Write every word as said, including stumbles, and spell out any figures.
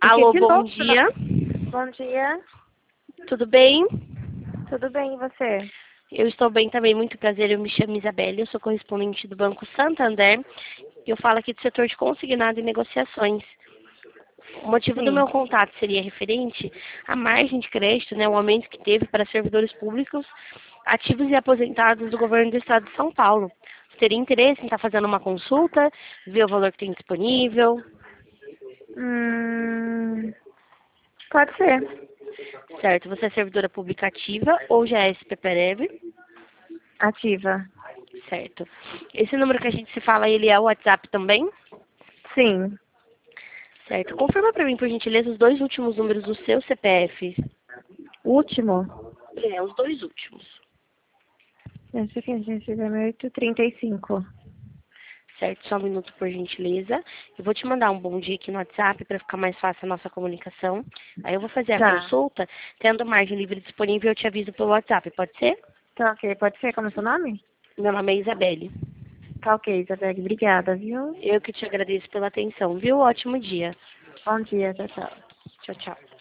Alô, de bom novo, dia. Bom dia. Tudo bem? Tudo bem, e você? Eu estou bem também, muito prazer. Eu me chamo Isabelle, eu sou correspondente do Banco Santander. Eu falo aqui do setor de consignado e negociações. O motivo do Sim. meu contato seria referente à margem de crédito, né, o aumento que teve para servidores públicos, ativos e aposentados do governo do estado de São Paulo. Você teria interesse em estar fazendo uma consulta, ver o valor que tem disponível? Hum, pode ser. Certo, você é servidora pública ativa ou já é S P Prev? Ativa. Certo. Esse número que a gente se fala, ele é o WhatsApp também? Sim. Certo. Confirma para mim, por gentileza, os dois últimos números do seu C P F. Último. É, os dois últimos. Esse aqui, gente, é oito trinta e cinco. Certo, só um minuto, por gentileza. Eu vou te mandar um bom dia aqui no WhatsApp para ficar mais fácil a nossa comunicação. Aí eu vou fazer a Tá. consulta, tendo margem livre disponível, eu te aviso pelo WhatsApp, pode ser? Tá ok. Pode ser? Como é seu nome? Meu nome é Isabelle. Tá ok, Isabelle. Obrigada, viu? Eu que te agradeço pela atenção, viu? Ótimo dia. Bom dia, tchau, tchau. Tchau, tchau.